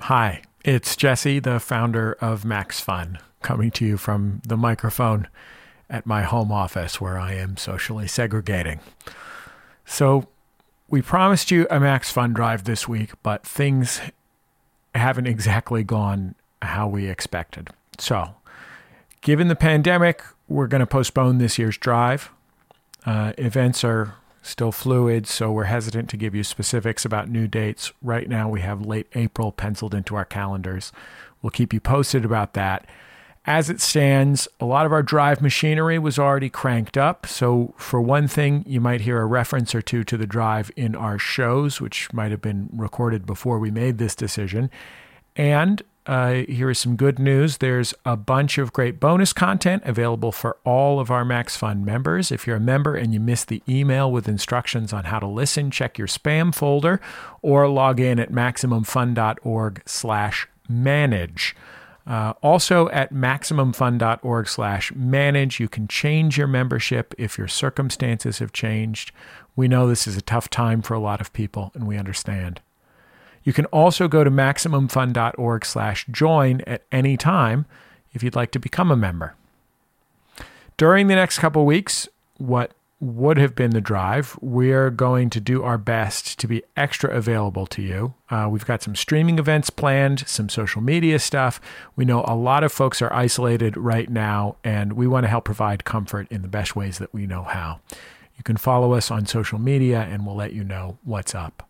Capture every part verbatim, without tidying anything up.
Hi, it's Jesse, the founder of Max Fun, coming to you from the microphone at my home office where I am socially segregating. So we promised you a Max Fun drive this week, but things haven't exactly gone how we expected. So given the pandemic, we're going to postpone this year's drive. Uh, events are still fluid, so we're hesitant to give you specifics about new dates. Right now, we have late April penciled into our calendars. We'll keep you posted about that. As it stands, a lot of our drive machinery was already cranked up. So for one thing, you might hear a reference or two to the drive in our shows, which might have been recorded before we made this decision. And uh, here is some good news. There's a bunch of great bonus content available for all of our Max Fun members. If you're a member and you missed the email with instructions on how to listen, check your spam folder or log in at maximumfun.org slash manage. Uh, also at maximumfun.org slash manage, you can change your membership if your circumstances have changed. We know this is a tough time for a lot of people, and we understand. You can also go to maximumfun.org slash join at any time if you'd like to become a member. During the next couple weeks, what would have been the drive, we're going to do our best to be extra available to you. Uh, we've got some streaming events planned, some social media stuff. We know a lot of folks are isolated right now, and we want to help provide comfort in the best ways that we know how. You can follow us on social media, and we'll let you know what's up.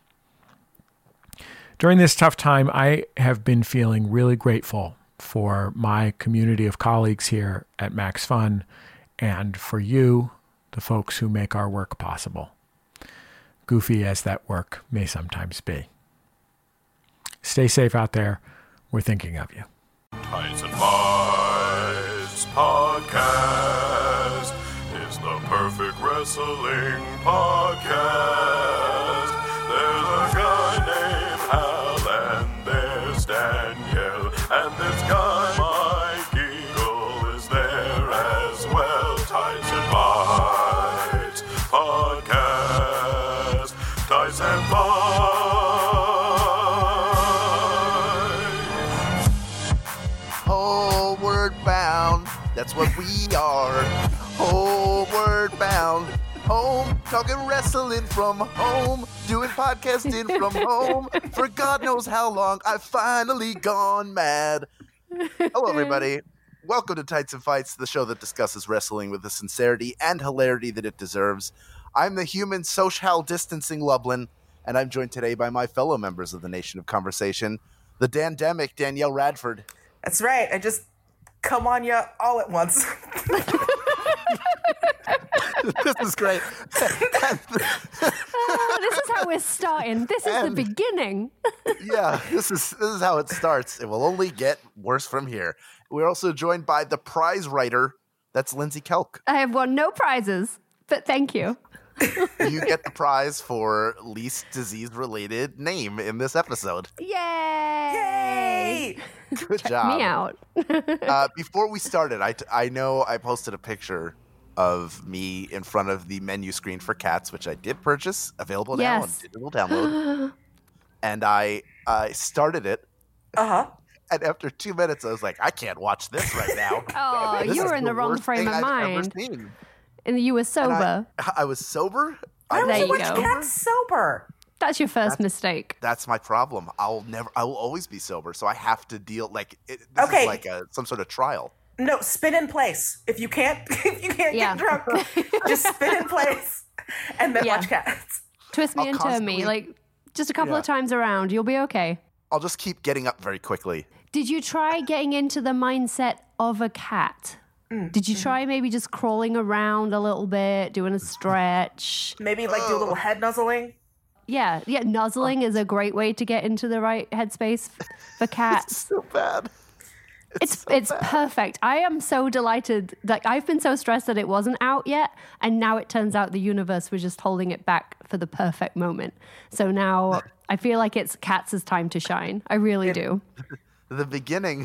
During this tough time, I have been feeling really grateful for my community of colleagues here at Max Fun and for you, the folks who make our work possible, goofy as that work may sometimes be. Stay safe out there. We're thinking of you. Tights and Fights Podcast is the perfect wrestling podcast. There's a guy named Hal and there's Danielle, and this guy Mike Eagle is there as well. Tights and Fights Podcast, Tights and Fights. Homeward bound, that's what we are. Homeward bound, home, talking wrestling from home, doing podcasting from home. For God knows how long, I've finally gone mad. Hello, everybody. Welcome to Tights and Fights, the show that discusses wrestling with the sincerity and hilarity that it deserves. I'm the human social distancing Lublin, and I'm joined today by my fellow members of the Nation of Conversation, the Dandemic Danielle Radford. That's right. I just come on you all at once. This is great. Oh, this is how we're starting. This is And- the beginning. Yeah, this is this is how it starts. It will only get worse from here. We're also joined by the prize writer. That's Lindsay Kelk. I have won no prizes, but thank you. You get the prize for least disease-related name in this episode. Yay! Yay! Good Check job. me out. Uh, before we started, I, t- I know I posted a picture of me in front of the menu screen for Cats, which I did purchase, available now Yes. on digital download. And I I started it, Uh-huh. and after two minutes, I was like, I can't watch this right now. Oh, This you is were in the wrong worst frame thing of I've ever mind. seen. And you were And sober. I, I was sober. Why I would There you you watch go. Cats sober? That's your first mistake. That's my problem. I'll never. I will always be sober, so I have to deal like it, this Okay. is like a some sort of trial. No, spin in place. If you can't, if you can't Yeah. get drunk, just spin in place and then Yeah. watch Cats. Twist me I'll and turn constantly- me. Like, just a couple Yeah. of times around. You'll be okay. I'll just keep getting up very quickly. Did you try getting into the mindset of a cat? Did you try maybe just crawling around a little bit, doing a stretch? Maybe like do a little head nuzzling. Yeah, yeah. Nuzzling is a great way to get into the right headspace f- for cats. So bad. It's it's perfect. I am so delighted. Like I've been so stressed that it wasn't out yet, and now it turns out the universe was just holding it back for the perfect moment. So now I feel like it's Cats' time to shine. I really do. The beginning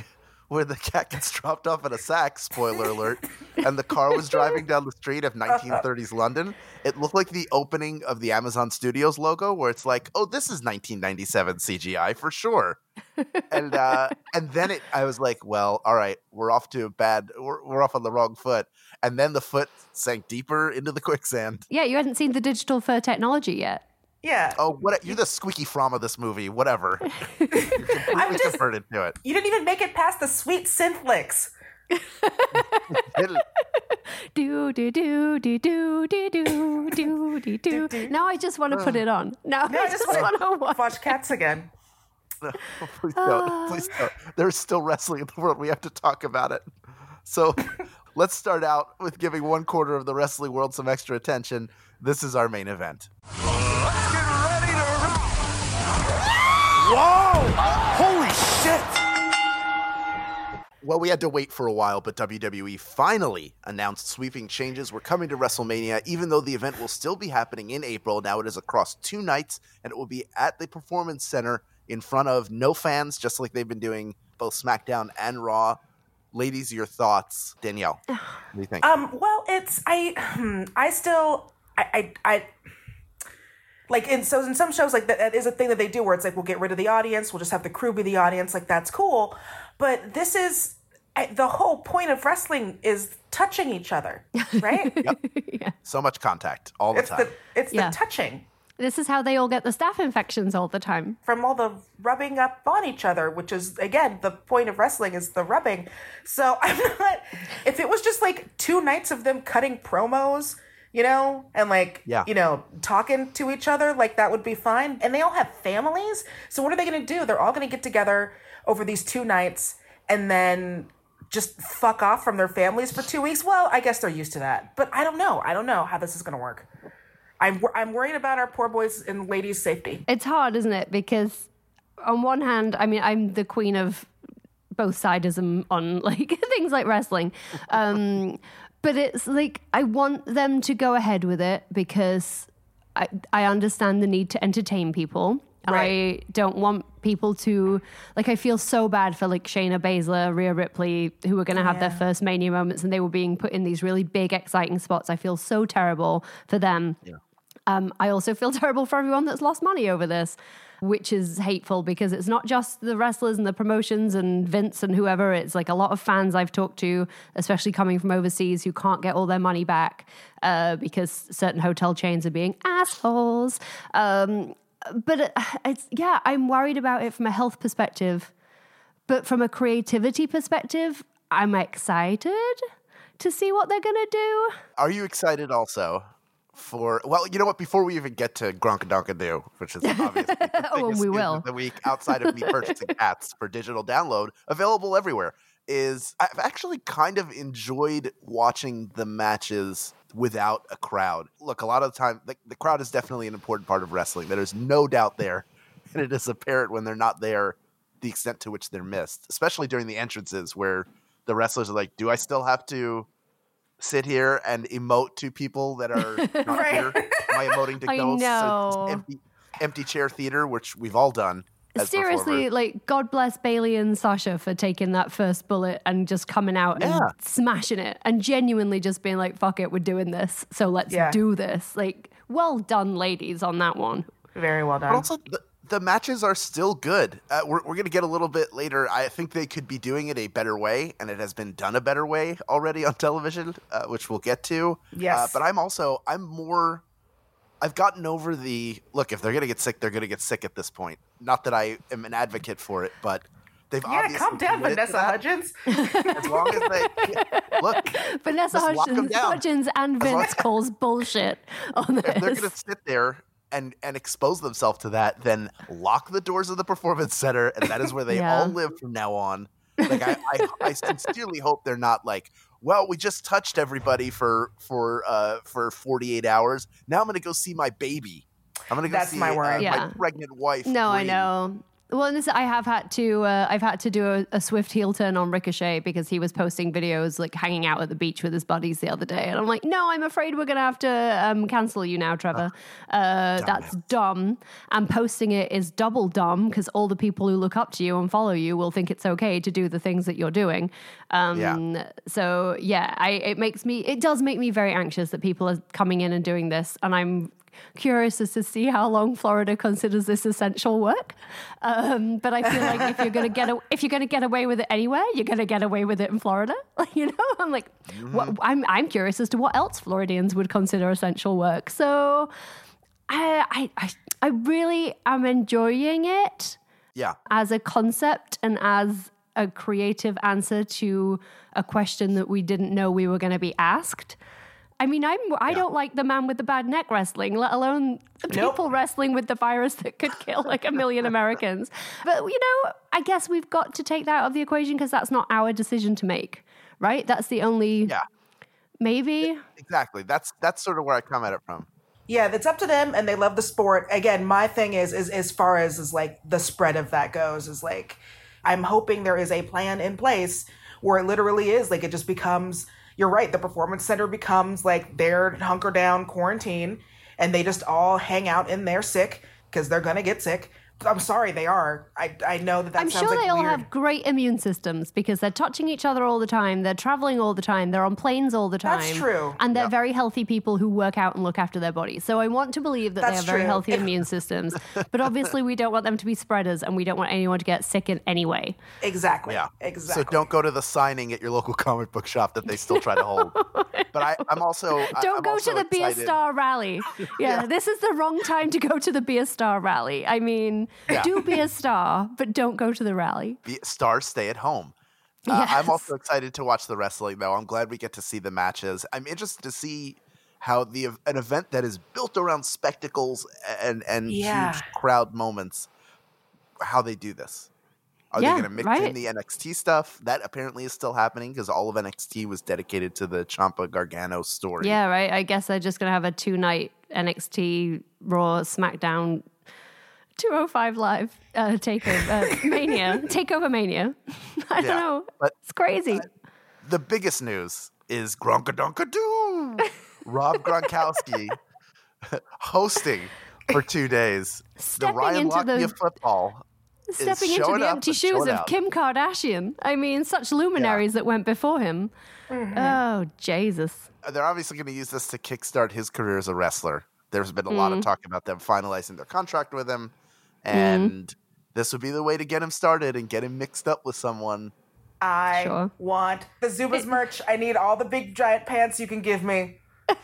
where the cat gets dropped off in a sack, spoiler alert, and the car was driving down the street of nineteen thirties London, it looked like the opening of the Amazon Studios logo, where it's like, oh, this is nineteen ninety-seven C G I for sure. and uh, and then it, I was like, well, all right, we're off to a bad, we're, we're off on the wrong foot. And then the foot sank deeper into the quicksand. Yeah, you hadn't seen the digital fur technology yet. Yeah. Oh, what? You're the squeaky Fromm of this movie. Whatever. You're completely just- converted to it. You didn't even make it past the sweet synth licks. Do do do do do do do do do do. Now I just want to put it on. Now No, I I just just want to want watch. to watch Cats again. No, please don't. Please don't. There's still wrestling in the world. We have to talk about it. So let's start out with giving one quarter of the wrestling world some extra attention. This is our main event. Let's get ready to rock! Whoa! Holy shit! Well, we had to wait for a while, but W W E finally announced sweeping changes were coming to WrestleMania, even though the event will still be happening in April. Now it is across two nights, and it will be at the Performance Center in front of no fans, just like they've been doing both SmackDown and Raw. Ladies, your thoughts. Danielle, what do you think? Um, well, it's I, hmm, I still, I, I, I like in so in some shows like that, that is a thing that they do where it's like we'll get rid of the audience, we'll just have the crew be the audience, like that's cool. But this is I, the whole point of wrestling is touching each other, right? Yeah. So much contact all the It's time. the it's Yeah. the touching This is how they all get the staph infections all the time. from all the rubbing up on each other, which is again the point of wrestling is the rubbing. So I'm not. If it was just like two nights of them cutting promos, you know, and like Yeah. you know talking to each other, like that would be fine. And they all have families, so what are they going to do? They're all going to get together over these two nights and then just fuck off from their families for two weeks. Well, I guess they're used to that, but I don't know. I don't know how this is going to work. I'm I'm worried about our poor boys and ladies' safety. It's hard, isn't it? Because on one hand, I mean, I'm the queen of both sidism on like things like wrestling. Um, but it's like I want them to go ahead with it because I I understand the need to entertain people. And Right. I don't want people to, like, I feel so bad for, like, Shayna Baszler, Rhea Ripley, who were going to have their Yeah. first Mania moments and they were being put in these really big, exciting spots. I feel so terrible for them. Yeah. Um, I also feel terrible for everyone that's lost money over this, which is hateful because it's not just the wrestlers and the promotions and Vince and whoever. It's like a lot of fans I've talked to, especially coming from overseas, who can't get all their money back uh, because certain hotel chains are being assholes. Um, but it, it's, yeah, I'm worried about it from a health perspective. But from a creativity perspective, I'm excited to see what they're going to do. Are you excited also for, well, you know what, before we even get to Gronkadonka-Doo, which is obviously the Oh, and biggest we news will. of the week outside of me purchasing Cats for digital download, available everywhere, is I've actually kind of enjoyed watching the matches without a crowd. Look, a lot of the time, the, the crowd is definitely an important part of wrestling. There's no doubt there, and it is apparent when they're not there the extent to which they're missed, especially during the entrances where the wrestlers are like, do I still have to sit here and emote to people that are not Right. here? Am I emoting to I ghosts? know. So it's empty, empty chair theater, which we've all done. as Seriously, performers. like, God bless Bailey and Sasha for taking that first bullet and just coming out Yeah. and smashing it and genuinely just being like, fuck it, we're doing this. So let's Yeah. do this. Like, well done, ladies, on that one. Very well done. But also, the, the matches are still good. Uh, we're we're going to get a little bit later. I think they could be doing it a better way, and it has been done a better way already on television, uh, which we'll get to. Yes. Uh, but I'm also, I'm more, I've gotten over the, look, if they're going to get sick, they're going to get sick at this point. Not that I am an advocate for it, but they've yeah, obviously calm down, committed to Vanessa that. Hudgens. As long as they, look, Vanessa Just lock 'em Hudgens, down. Hudgens and As long- Vince calls bullshit on this. if they're going to sit there and, and expose themselves to that, then lock the doors of the Performance Center, and that is where they Yeah. all live from now on. Like I, I, I sincerely hope they're not like, well, we just touched everybody for for uh, for forty-eight hours. Now I'm going to go see my baby. I'm going to go That's see my uh, worry. Yeah. my pregnant wife. No, I Bree. know. Well, and this, I have had to, uh, I've had to do a, a swift heel turn on Ricochet because he was posting videos like hanging out at the beach with his buddies the other day, and I'm like, no, I'm afraid we're gonna have to um, cancel you now, Trevor. Uh, that's it. dumb. And posting it is double dumb because all the people who look up to you and follow you will think it's okay to do the things that you're doing. Um, Yeah. So yeah, I, it makes me, it does make me very anxious that people are coming in and doing this, and I'm curious as to see how long Florida considers this essential work. Um, but I feel like if you're gonna get a, if you're gonna get away with it anywhere, you're gonna get away with it in Florida. You know, I'm like, Mm-hmm. what, I'm I'm curious as to what else Floridians would consider essential work. So I I I, I really am enjoying it Yeah. as a concept and as a creative answer to a question that we didn't know we were going to be asked. I mean, I'm, I don't like the man with the bad neck wrestling, let alone the Nope. people wrestling with the virus that could kill like a million Americans. But, you know, I guess we've got to take that out of the equation because that's not our decision to make, right? That's the only, Yeah. maybe. Exactly. That's that's sort of where I come at it from. Yeah, it's up to them, and they love the sport. Again, my thing is, is as far as is like the spread of that goes, is like I'm hoping there is a plan in place where it literally is like it just becomes. You're right. The performance center becomes like their hunker down quarantine, and they just all hang out in there sick because they're gonna get sick. I'm sorry, they are. I I know that that I'm sounds sure like they all weird. have great immune systems because they're touching each other all the time. They're traveling all the time. They're on planes all the time. That's true. And they're Yep. very healthy people who work out and look after their bodies. So I want to believe that they That's have very true. healthy immune systems. But obviously, we don't want them to be spreaders, and we don't want anyone to get sick in any way. Exactly. Yeah. Exactly. So don't go to the signing at your local comic book shop that they still try to hold. But I, I'm also I- Don't I'm go also to the Beer excited- Star rally. Yeah, Yeah. this is the wrong time to go to the Beer Star rally. I mean, Yeah. do Beer Star, but don't go to the rally. Be- Stars stay at home. Uh, Yes. I'm also excited to watch the wrestling, though. I'm glad we get to see the matches. I'm interested to see how the an event that is built around spectacles and and Yeah. huge crowd moments, how they do this. Are Yeah, they going to mix in right. the N X T stuff? That apparently is still happening because all of N X T was dedicated to the Ciampa Gargano story. Yeah, right. I guess they're just going to have a two night N X T Raw SmackDown two oh five Live uh, takeover uh, Mania. Takeover Mania. I Yeah, don't know. but- It's crazy. The biggest news is Gronkadonka-doo! Rob Gronkowski hosting for two days. Stepping the Ryan into Lochte the- of football. is Stepping into showing the up empty and shoes showing of out. Kim Kardashian. I mean, such luminaries that went before him. Oh, Jesus. They're obviously going to use this to kickstart his career as a wrestler. There's been a lot Mm. of talk about them finalizing their contract with him, and this would be the way to get him started and get him mixed up with someone. I Sure. want the Zubas merch. I need all the big giant pants you can give me.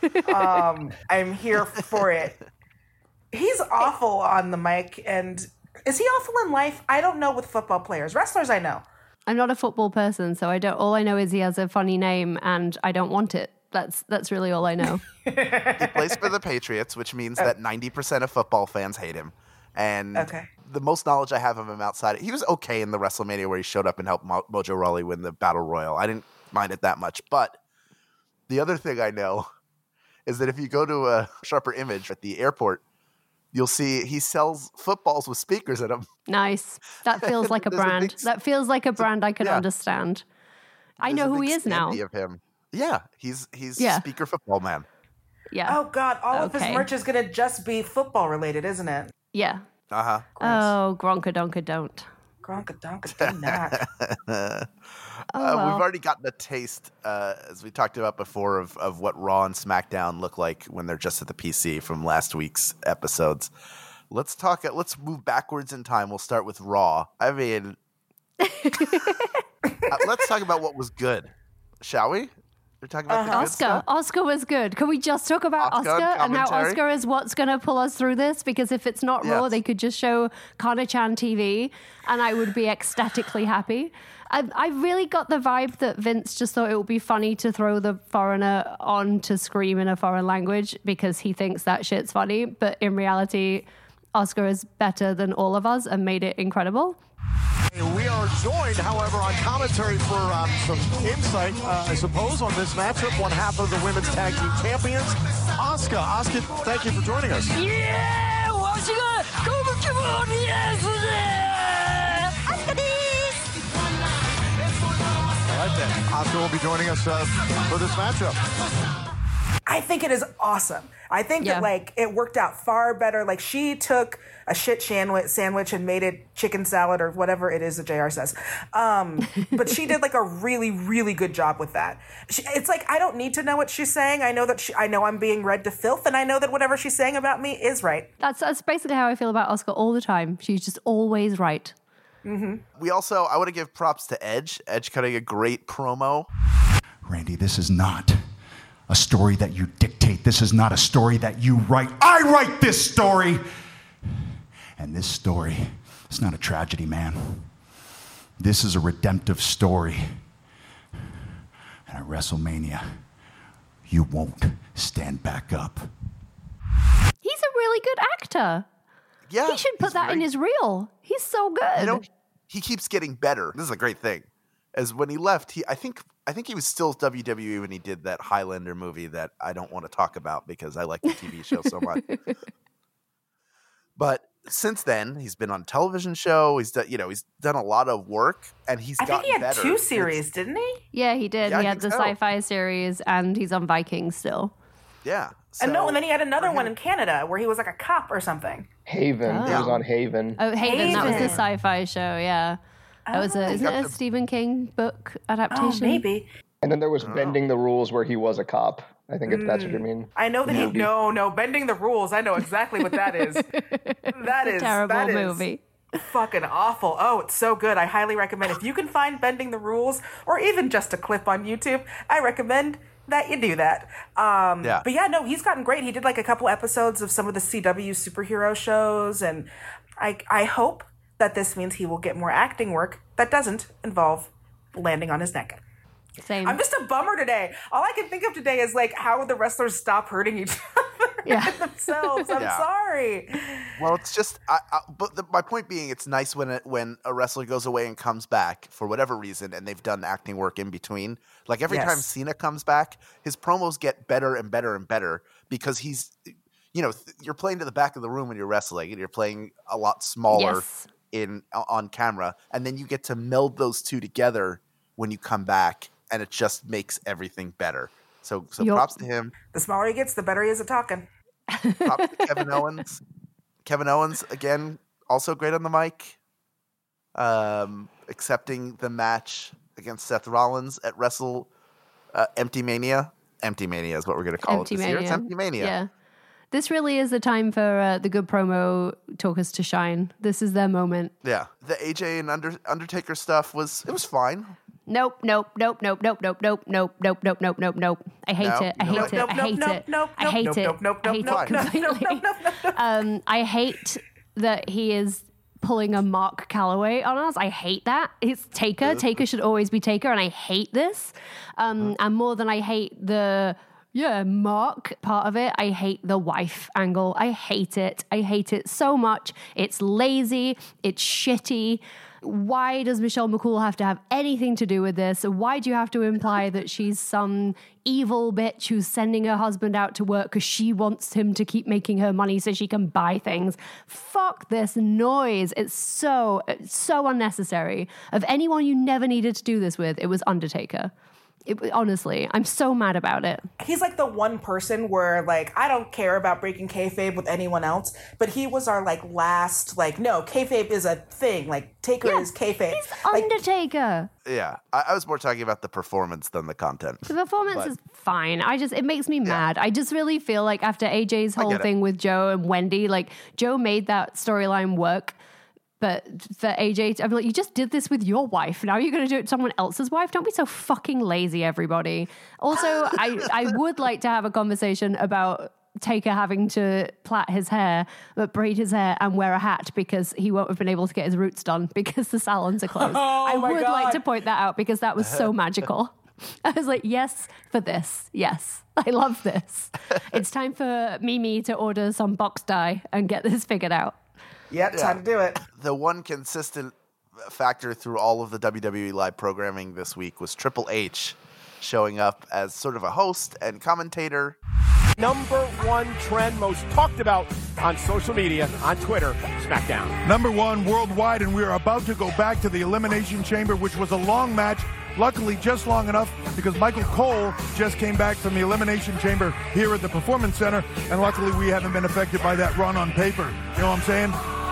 Um, I'm here for it. He's awful on the mic, and is he awful in life? I don't know with football players. Wrestlers, I know. I'm not a football person, so I don't. All I know is he has a funny name, and I don't want it. That's that's really all I know. He plays for the Patriots, which means that ninety percent of football fans hate him. And Okay. the most knowledge I have of him outside, he was okay in the WrestleMania where he showed up and helped Mo- Mojo Rawley win the Battle Royal. I didn't mind it that much. But the other thing I know is that if you go to a Sharper Image at the airport, you'll see he sells footballs with speakers in them. Nice. That feels like a There's a brand. big- that feels like a brand I can yeah. understand. I There's know a who big he is now. standee Of him. Yeah, he's he's Yeah. speaker football man. Yeah. Oh God, all of his Okay. merch is gonna just be football related, isn't it? Yeah. Uh huh. Oh, Gronka Donka don't. Gronka donka do not. Uh, well. We've already gotten a taste, uh, as we talked about before, of, of what Raw and SmackDown look like when they're just at the P C from last week's episodes. Let's talk. Let's move backwards in time. We'll start with Raw. I mean, uh, let's talk about what was good, shall we? We're talking about the good Oscar. stuff. Oscar was good. Can we just talk about Oscar Oscar, and and how commentary? Oscar is what's going to pull us through this? Because if it's not Raw, Yes. they could just show Connor-chan T V, and I would be ecstatically happy. I, I really got the vibe that Vince just thought it would be funny to throw the foreigner on to scream in a foreign language because he thinks that shit's funny. But in reality, Oscar is better than all of us and made it incredible. We are joined, however, on commentary for um, some insight, uh, I suppose, on this matchup. One half of the women's tag team champions, Asuka. Asuka, thank you for joining us. Yeah! わしが歌舞伎町にですね Friday. Asuka will be joining us uh, for this matchup. I think it is awesome. I think Yeah. that like it worked out far better. Like she took a shit sandwich, sandwich and made it chicken salad or whatever it is that J R says. Um, but she did like a really, really good job with that. She, it's like I don't need to know what she's saying. I know that she, I know I'm being read to filth, and I know that whatever she's saying about me is right. That's that's basically how I feel about Asuka all the time. She's just always right. Mm-hmm. We also, I want to give props to Edge. Edge cutting a great promo. Randy, this is not a story that you dictate. This is not a story that you write. I write this story. And this story, it's not a tragedy, man. This is a redemptive story. And at WrestleMania, you won't stand back up. He's a really good actor. Yeah, He should put he's that in very- his reel. He's so good. You know, he keeps getting better. This is a great thing. As when he left, he I think I think he was still W W E when he did that Highlander movie that I don't want to talk about because I like the T V show so much. But since then, he's been on a television show. He's done, you know, he's done a lot of work, and he's I think gotten he had better. two It's- series, didn't he? Yeah, he did. Yeah, I he had the think so. sci-fi series, and he's on Vikings still. Yeah. and no, so- and then he had another one in Canada where he was like a cop or something. Haven. Oh. He was on Haven. Oh, Haven, that was the Haven. sci-fi show. Yeah, that was a isn't got it a the- Stephen King book Oh, adaptation? maybe. And then there was Bending the Rules where he was a cop. I think if that's what you mean. I know that he. No, no, bending the rules. I know exactly what that is. That is Terrible that is movie. fucking awful. Oh, it's so good. I highly recommend. If you can find Bending the Rules, or even just a clip on YouTube, I recommend that you do that. Um, Yeah. But yeah, no, he's gotten great. He did like a couple episodes of some of the C W superhero shows, and I I hope that this means he will get more acting work that doesn't involve landing on his neck. Same. I'm just a bummer today. All I can think of today is like how would the wrestlers stop hurting each other Yeah. and themselves. I'm Yeah. sorry. Well, it's just, I, I, but the, my point being, it's nice when it, when a wrestler goes away and comes back for whatever reason, and they've done acting work in between. Like every Yes. time Cena comes back, his promos get better and better and better because he's, you know, th- you're playing to the back of the room when you're wrestling, and you're playing a lot smaller Yes. in on camera, and then you get to meld those two together when you come back, and it just makes everything better. So, so Yup. props to him. The smaller he gets, the better he is at talking. Props to Kevin Owens. Kevin Owens, again, also great on the mic. Um, accepting the match against Seth Rollins at Wrestle uh, Empty Mania. Empty Mania is what we're going to call Empty it this year. It's Mania. Empty Mania. Yeah. This really is the time for uh, the good promo talkers to shine. This is their moment. Yeah. The A J and Under- Undertaker stuff was, it was fine. Nope, nope, nope, nope, nope, nope, nope, nope, nope, nope, nope, nope, nope. I hate No, it. I nope, hate it. nope, I nope, hate nope, it. nope, I hate nope, it. nope, nope, I hate nope, it nope, nope, completely. Um, I hate that he is pulling a Mark Calloway on us. I hate that. It's Taker. Taker should always be Taker, and I hate this. Um, and more than I hate the yeah Mark part of it, I hate the wife angle. I hate it. I hate it so much. It's lazy. It's shitty. Why does Michelle McCool have to have anything to do with this? Why do you have to imply that she's some evil bitch who's sending her husband out to work because she wants him to keep making her money so she can buy things? Fuck this noise. It's so, it's so unnecessary. Of anyone you never needed to do this with, it was Undertaker. It, honestly, I'm so mad about it. He's like the one person where like I don't care about breaking kayfabe with anyone else, but he was our like last like no kayfabe is a thing. Like Taker Yeah, is kayfabe. He's Like, Undertaker. Yeah. I, I was more talking about the performance than the content. The performance But- is fine. I just, it makes me mad. I just really feel like after A J's whole get it. thing with Joe and Wendy, like Joe made that storyline work. But for A J, I'm like, you just did this with your wife. Now you're going to do it to someone else's wife? Don't be so fucking lazy, everybody. Also, I, I would like to have a conversation about Taker having to plait his hair, but braid his hair and wear a hat because he won't have been able to get his roots done because the salons are closed. I my would like God. to point that out because that was so magical. I was like, yes, for this. Yes, I love this. It's time for Mimi to order some box dye and get this figured out. yeah, time to do it. The one consistent factor through all of the W W E live programming this week was Triple H showing up as sort of a host and commentator. Number one trend most talked about on social media, on Twitter, SmackDown. Number one worldwide, and we are about to go back to the Elimination Chamber, which was a long match. Luckily, just long enough because Michael Cole just came back from the Elimination Chamber here at the Performance Center, and luckily we haven't been affected by that run on paper. You know what I'm saying?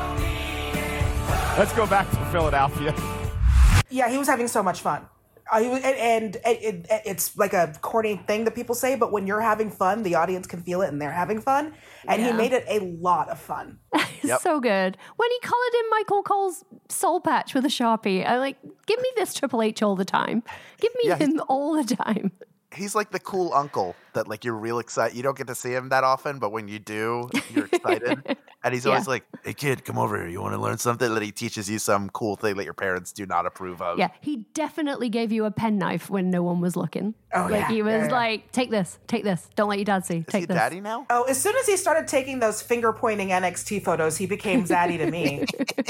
Let's go back to Philadelphia. Yeah, he was having so much fun. Uh, he was, and and it, it, it's like a corny thing that people say, but when you're having fun, the audience can feel it and they're having fun. And Yeah. he made it a lot of fun. It's so good. When he colored in Michael Cole's soul patch with a Sharpie, I'm like, give me this Triple H all the time. Give me Yeah, he's- him all the time. He's like the cool uncle that like you're real excited. You don't get to see him that often, but when you do, you're excited. And he's always Yeah. like, "Hey kid, come over here. You want to learn something?" That he teaches you some cool thing that your parents do not approve of. Yeah, he definitely gave you a penknife when no one was looking. Oh, like yeah. he was Yeah, yeah. like, take this, take this. Don't let your dad see. Is Take he this. daddy now? Oh, as soon as he started taking those finger pointing N X T photos, he became zaddy to me.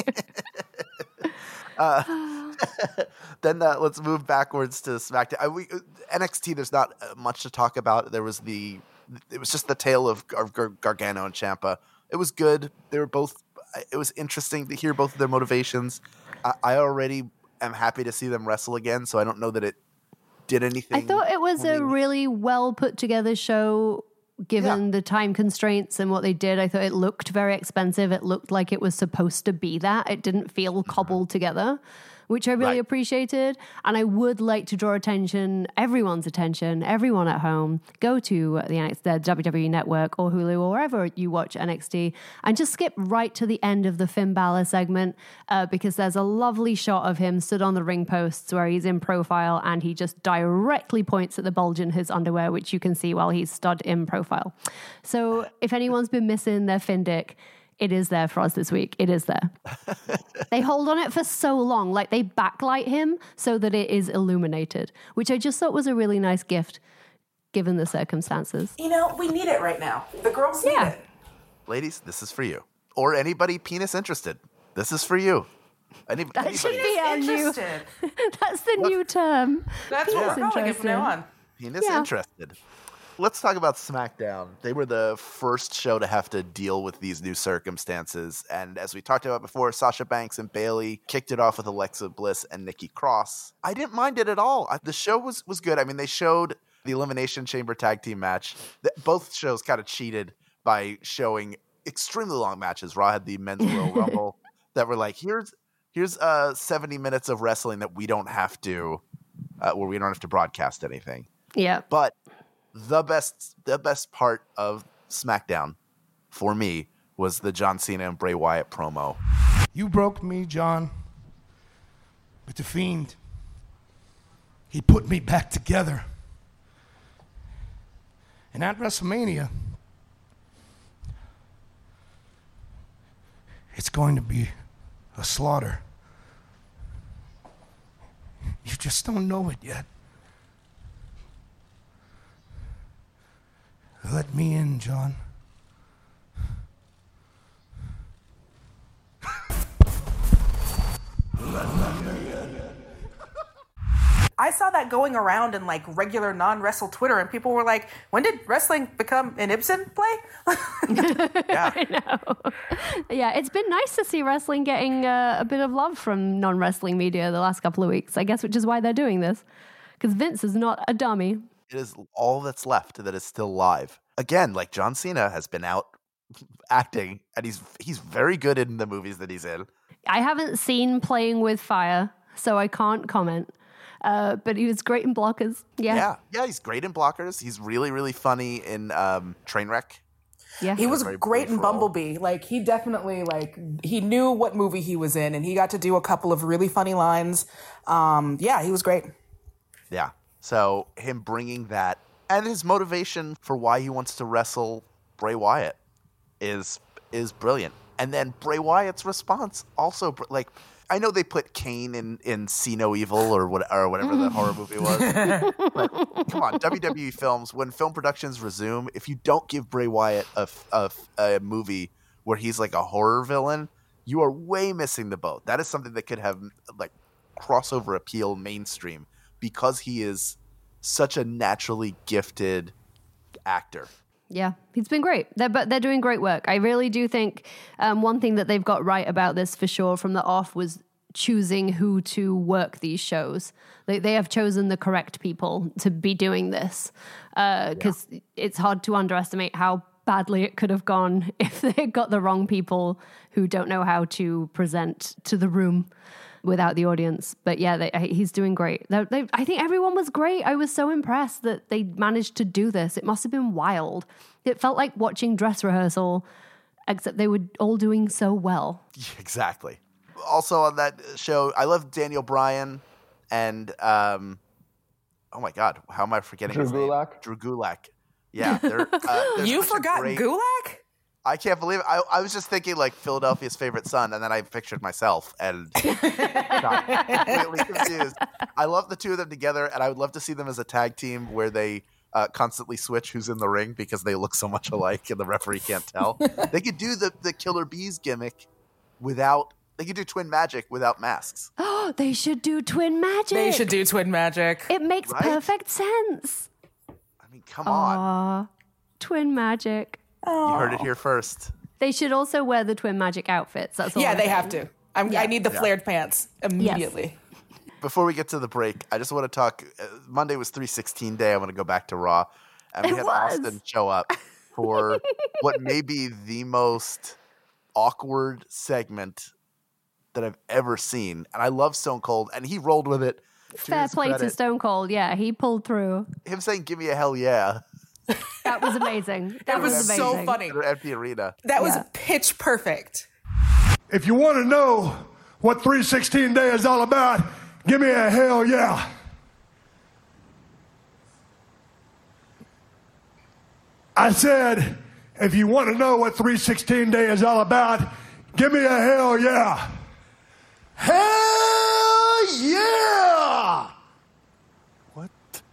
Uh, then uh, let's move backwards to SmackDown. Uh, we, uh, N X T, there's not uh, much to talk about. There was the, it was just the tale of Gar- Gar- Gargano and Ciampa. It was good. They were both. It was interesting to hear both of their motivations. I, I already am happy to see them wrestle again, so I don't know that it did anything. I thought it was a really well put together show given the time constraints and what they did. I thought it looked very expensive. It looked like it was supposed to be that. It didn't feel cobbled together, which I really Right. appreciated. And I would like to draw attention, everyone's attention, everyone at home, go to the, N X T, the W W E Network or Hulu or wherever you watch N X T and just skip right to the end of the Finn Balor segment uh, because there's a lovely shot of him stood on the ring posts where he's in profile and he just directly points at the bulge in his underwear, which you can see while he's stood in profile. So if anyone's been missing their Finn dick, it is there for us this week. It is there. They hold on it for so long. Like they backlight him so that it is illuminated, which I just thought was a really nice gift given the circumstances. You know, we need it right now. The girls need it. Ladies, this is for you. Or anybody penis interested. This is for you. Any, That should anybody. be our new. Interested. That's the new term. That's what we're calling it from now on. Penis Yeah. interested. Let's talk about SmackDown. They were the first show to have to deal with these new circumstances. And as we talked about before, Sasha Banks and Bayley kicked it off with Alexa Bliss and Nikki Cross. I didn't mind it at all. I, the show was, was good. I mean, they showed the Elimination Chamber tag team match. The, both shows kind of cheated by showing extremely long matches. Raw had the Men's Royal Rumble that were like, here's here's uh, seventy minutes of wrestling that we don't have to, uh, where we don't have to broadcast anything. Yeah. But the best the best part of SmackDown for me was the John Cena and Bray Wyatt promo. You broke me, John, but the Fiend, he put me back together. And at WrestleMania, it's going to be a slaughter. You just don't know it yet. Let me in, John. I saw that going around in like regular non-wrestle Twitter, and people were like, "When did wrestling become an Ibsen play?" I know. Yeah, it's been nice to see wrestling getting uh, a bit of love from non-wrestling media the last couple of weeks, I guess, which is why they're doing this. Because Vince is not a dummy. It is all that's left that is still live. Again, like John Cena has been out acting, and he's he's very good in the movies that he's in. I haven't seen Playing with Fire, so I can't comment. Uh, but he was great in Blockers. Yeah. yeah, yeah, he's great in Blockers. He's really, really funny in um, Trainwreck. Yeah, he was Very great in brief role. Bumblebee. Like he definitely like he knew what movie he was in, and he got to do a couple of really funny lines. Um, yeah, he was great. Yeah. So him bringing that and his motivation for why he wants to wrestle Bray Wyatt is is brilliant. And then Bray Wyatt's response also br- like I know they put Kane in in See No Evil or what or whatever the horror movie was. But come on, W W E films, when film productions resume, if you don't give Bray Wyatt a, a, a movie where he's like a horror villain, you are way missing the boat. That is something that could have like crossover appeal mainstream because he is such a naturally gifted actor. Yeah, it's been great. They're, but they're doing great work. I really do think um, one thing that they've got right about this for sure from the off was choosing who to work these shows. They, they have chosen the correct people to be doing this because uh, yeah. it's hard to underestimate how badly it could have gone if they got the wrong people who don't know how to present to the room without the audience. But yeah, they, he's doing great. They, they, I think everyone was great. I was so impressed that they managed to do this. It must have been wild. It felt like watching dress rehearsal, except they were all doing so well. Exactly. Also on that show, I love Daniel Bryan and, um, oh my God, how am I forgetting Drew his Gulak? name? Drew Gulak. Yeah. They're, uh, they're You such a forgot great- Gulak? I can't believe it. I, I was just thinking like Philadelphia's favorite son, and then I pictured myself and got completely confused. I love the two of them together, and I would love to see them as a tag team where they uh, constantly switch who's in the ring because they look so much alike and the referee can't tell. They could do the, the Killer Bees gimmick without – they could do Twin Magic without masks. Oh, they should do Twin Magic. They should do Twin Magic. It makes Right? perfect sense. I mean, come on. Aw, Twin Magic. You heard it here first. They should also wear the Twin Magic outfits. That's all Yeah, I'm they saying. have to. I'm, Yeah. I need the Yeah. flared pants immediately. Before we get to the break, I just want to talk. Uh, Monday was three sixteen day. I want to go back to Raw. And we It had was. Austin show up for what may be the most awkward segment that I've ever seen. And I love Stone Cold, and he rolled with it. To Fair his play to credit. Stone Cold. Yeah, he pulled through. Him saying, "Give me a hell yeah." That was amazing. That That was was so amazing. funny. At Empty Arena. That was Yeah. pitch perfect. If you want to know what three sixteen Day is all about, give me a hell yeah. I said, if you want to know what three sixteen Day is all about, give me a hell yeah. Hell yeah! What?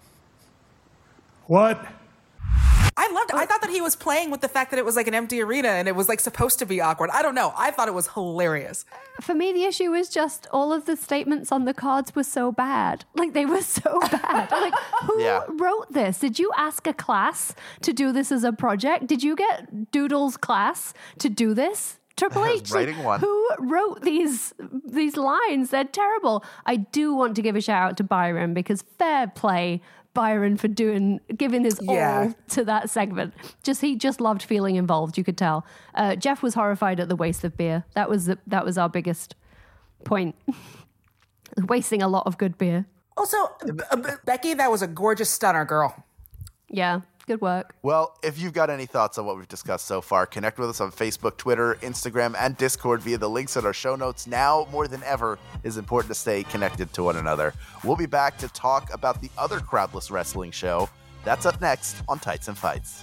What? I loved it. I thought that he was playing with the fact that it was like an empty arena and it was like supposed to be awkward. I don't know. I thought it was hilarious. For me, the issue was just all of the statements on the cards were so bad. Like, they were so bad. Like, who Yeah. wrote this? Did you ask a class to do this as a project? Did you get Doodle's class to do this? Triple I was H, writing one. who wrote these these lines? They're terrible. I do want to give a shout out to Byron because fair play, Byron, for doing giving his Yeah. all to that segment. Just he just loved feeling involved. You could tell. Uh, Jeff was horrified at the waste of beer. That was the, that was our biggest point. Wasting a lot of good beer. Also, uh, Becky, that was a gorgeous stunner, girl. Yeah, good work. Well, if you've got any thoughts on what we've discussed so far, connect with us on Facebook, Twitter, Instagram, and Discord via the links in our show notes. Now, more than ever, is important to stay connected to one another. We'll be back to talk about the other crowdless wrestling show. That's up next on Tights and Fights.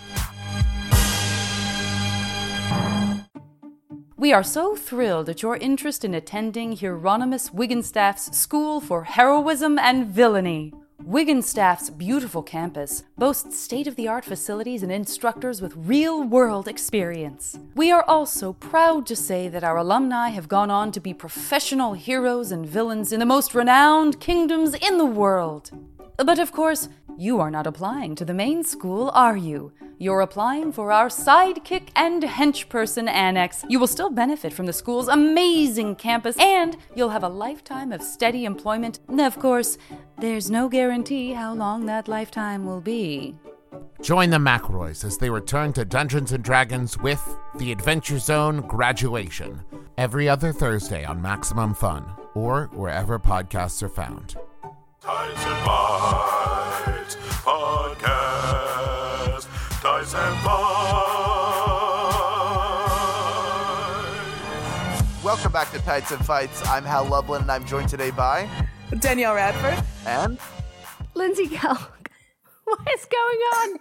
We are so thrilled at your interest in attending Hieronymus Wigginstaff's School for Heroism and Villainy. Wigginstaff's beautiful campus boasts state-of-the-art facilities and instructors with real-world experience. We are also proud to say that our alumni have gone on to be professional heroes and villains in the most renowned kingdoms in the world. But of course, you are not applying to the main school, are you? You're applying for our sidekick and henchperson annex. You will still benefit from the school's amazing campus, and you'll have a lifetime of steady employment. Of course, there's no guarantee how long that lifetime will be. Join the McElroys as they return to Dungeons and Dragons with The Adventure Zone Graduation, every other Thursday on Maximum Fun, or wherever podcasts are found. Tights and Fights Podcast. Tights and Fights. Welcome back to Tights and Fights. I'm Hal Lublin, and I'm joined today by... Danielle Radford. And... Lindsay Kelk. What is going on?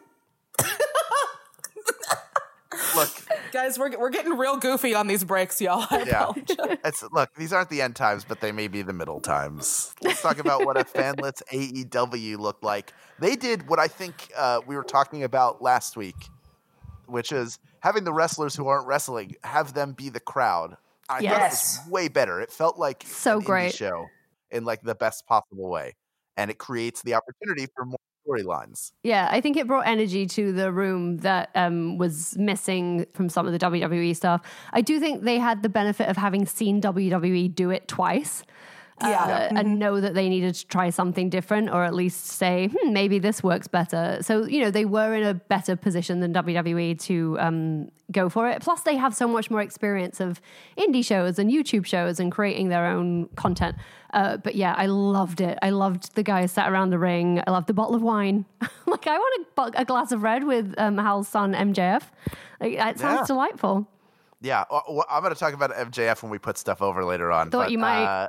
Look, Guys, we're, we're getting real goofy on these breaks, y'all. I yeah, apologize. it's look. These aren't the end times, but they may be the middle times. Let's talk about what a fanless A E W looked like. They did what I think uh, we were talking about last week, which is having the wrestlers who aren't wrestling have them be the crowd. I thought it Yes. was way better. It felt like So an indie great. show in like the best possible way, and it creates the opportunity for more storylines. Yeah, I think it brought energy to the room that um, was missing from some of the W W E stuff. I do think they had the benefit of having seen W W E do it twice. Uh, Yeah. Mm-hmm. And know that they needed to try something different, or at least say, hmm, maybe this works better. So, you know, they were in a better position than W W E to um, go for it. Plus, they have so much more experience of indie shows and YouTube shows and creating their own content. Uh, but yeah, I loved it. I loved the guys sat around the ring. I loved the bottle of wine. Like, I want a, bo- a glass of red with um, Hal's son, M J F. Like, it sounds Yeah. delightful. Yeah, well, I'm going to talk about M J F when we put stuff over later on. Thought but, you might. Uh,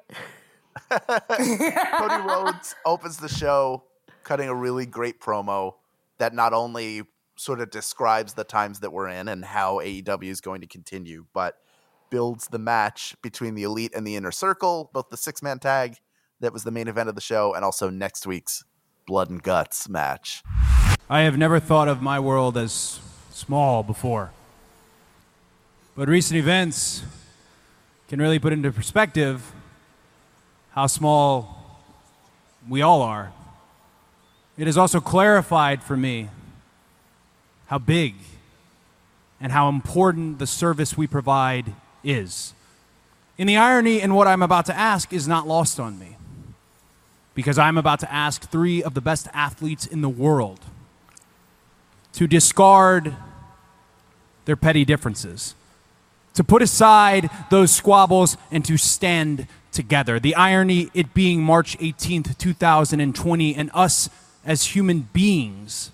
Cody Rhodes opens the show cutting a really great promo that not only sort of describes the times that we're in and how A E W is going to continue, but builds the match between the Elite and the Inner Circle, both the six-man tag that was the main event of the show and also next week's Blood and Guts match. I have never thought of my world as small before. But recent events can really put into perspective how small we all are. It has also clarified for me how big and how important the service we provide is. And the irony in what I'm about to ask is not lost on me, because I'm about to ask three of the best athletes in the world to discard their petty differences, to put aside those squabbles and to stand together. The irony, it being March eighteenth, two thousand twenty, and us as human beings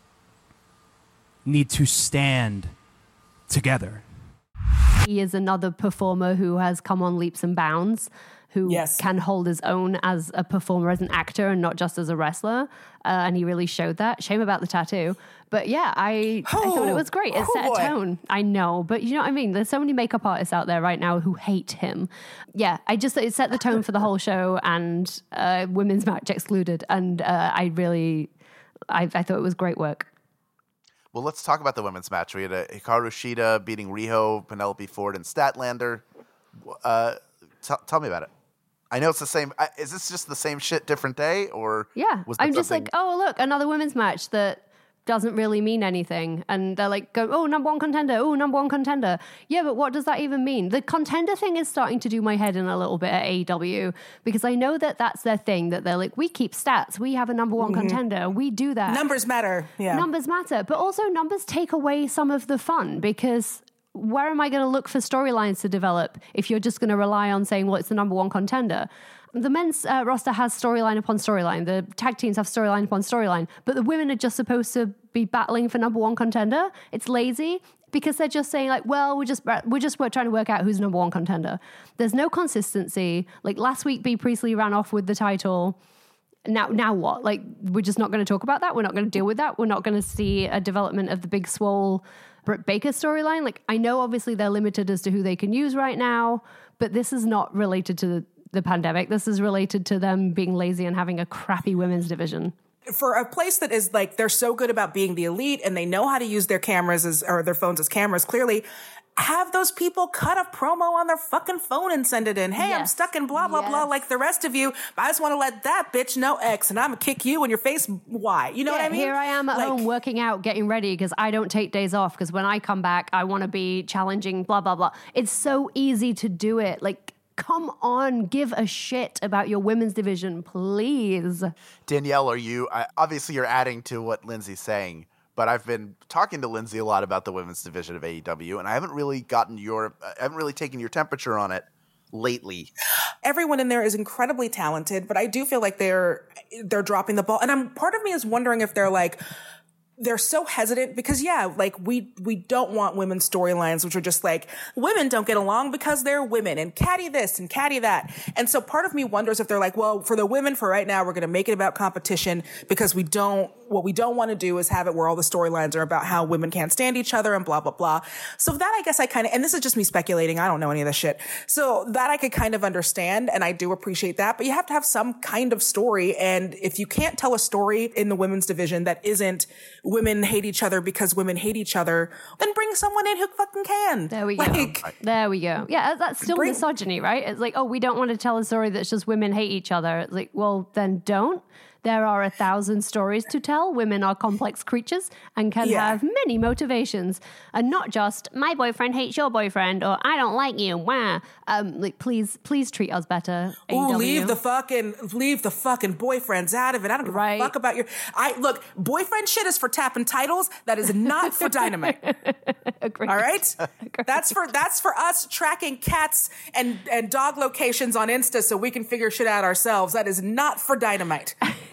need to stand together. He is another performer who has come on leaps and bounds, who Yes. can hold his own as a performer, as an actor, and not just as a wrestler. Uh, and he really showed that. Shame about the tattoo. But yeah, I, I thought it was great. It Oh, set a boy. tone. I know, but you know what I mean? There's so many makeup artists out there right now who hate him. Yeah, I just, it set the tone for the whole show, and uh, women's match excluded. And uh, I really, I, I thought it was great work. Well, let's talk about the women's match. We had a Hikaru Shida beating Riho, Penelope Ford, and Statlander. Uh, t- tell me about it. I know it's the same. I, is this just the same shit, different day, or Yeah, was there I'm just something- like, oh, look, another women's match that doesn't really mean anything. And they're like, go, oh, number one contender, oh, number one contender. Yeah, but what does that even mean? The contender thing is starting to do my head in a little bit at A E W, because I know that that's their thing, that they're like, we keep stats, we have a number one Mhm. contender, we do that. Numbers matter. Yeah. Numbers matter, but also numbers take away some of the fun, because where am I going to look for storylines to develop if you're just going to rely on saying, well, it's the number one contender? The men's uh, roster has storyline upon storyline. The tag teams have storyline upon storyline. But the women are just supposed to be battling for number one contender. It's lazy because they're just saying like, well, we're just we're just we're trying to work out who's number one contender. There's no consistency. Like last week, B. Priestley ran off with the title. Now, now what? Like, we're just not going to talk about that. We're not going to deal with that. We're not going to see a development of the Big Swole Britt Baker storyline. Like, I know obviously they're limited as to who they can use right now, but this is not related to the, the pandemic. This is related to them being lazy and having a crappy women's division. For a place that is like, they're so good about being the elite and they know how to use their cameras as, or their phones as cameras, clearly have those people cut a promo on their fucking phone and send it in. Hey, I'm Yes. stuck in blah, blah, blah, like the rest of you, but I just want to let that bitch know X and I'm going to kick you in your face. Why? You know Yeah, what I mean? Here I am at Like- home working out, getting ready because I don't take days off because when I come back, I want to be challenging, blah, blah, blah. It's so easy to do it. Like, come on, give a shit about your women's division, please. Danielle, are you, I, obviously you're adding to what Lindsay's saying, but I've been talking to Lindsay a lot about the women's division of A E W, and I haven't really gotten your, I haven't really taken your temperature on it lately. Everyone in there is incredibly talented, but I do feel like they're they're dropping the ball. And I'm part of me is wondering if they're like they're so hesitant because yeah, like we we don't want women's storylines which are just like women don't get along because they're women and catty this and catty that. And so part of me wonders if they're like, well, for the women for right now, we're going to make it about competition because we don't what we don't want to do is have it where all the storylines are about how women can't stand each other and blah, blah, blah. So that I guess I kind of, and this is just me speculating. I don't know any of this shit. So that I could kind of understand. And I do appreciate that, but you have to have some kind of story. And if you can't tell a story in the women's division that isn't women hate each other because women hate each other, then bring someone in who fucking can. There we go. Like, there we go. Yeah, that's still bring- misogyny, right? It's like, oh, we don't want to tell a story that's just women hate each other. It's like, well, then don't. There are a thousand stories to tell. Women are complex creatures and can Yeah. have many motivations, and not just my boyfriend hates your boyfriend or I don't like you. Wah. Um, like, please, please treat us better. Ooh, A E W. leave the fucking leave the fucking boyfriends out of it. I don't give Right. a fuck about your. I look, boyfriend shit is for tapping titles. That is not for Dynamite. Agreed. All right, that's for that's for us tracking cats and and dog locations on Insta so we can figure shit out ourselves. That is not for Dynamite.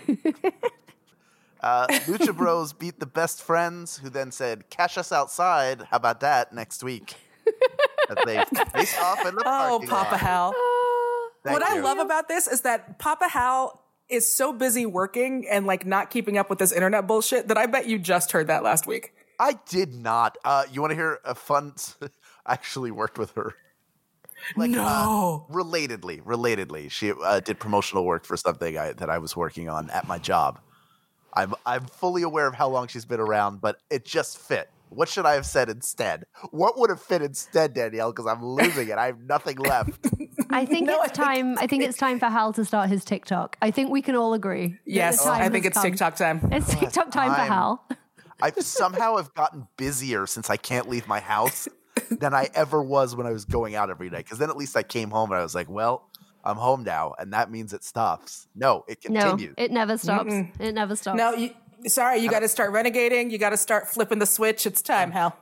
Uh, Lucha Bros beat the Best Friends, who then said, "Cash us outside. How about that next week?" That they faced off in the Oh, parking Papa lot. Hal. Thank What I you. love about this is that Papa Hal is so busy working and like not keeping up with this internet bullshit that I bet you just heard that last week. I did not. Uh, you want to hear a fun? I actually worked with her. Like, No. Uh, relatedly, relatedly, she uh, did promotional work for something I, that I was working on at my job. I'm I'm fully aware of how long she's been around, but it just fit. What should I have said instead? What would have fit instead, Danielle? Because I'm losing it. I have nothing left. I think No, it's I think time. it's I think it's time for Hal to start his TikTok. I think we can all agree. that Yes, the time I think has it's come. TikTok time. It's TikTok time for time. Hal. I somehow have gotten busier since I can't leave my house than I ever was when I was going out every day. Because then at least I came home and I was like, well, I'm home now, and that means it stops. No, it No, continues. it never stops. It never stops. No, you, sorry, you got to start renegading. You got to start flipping the switch. It's time, Hal.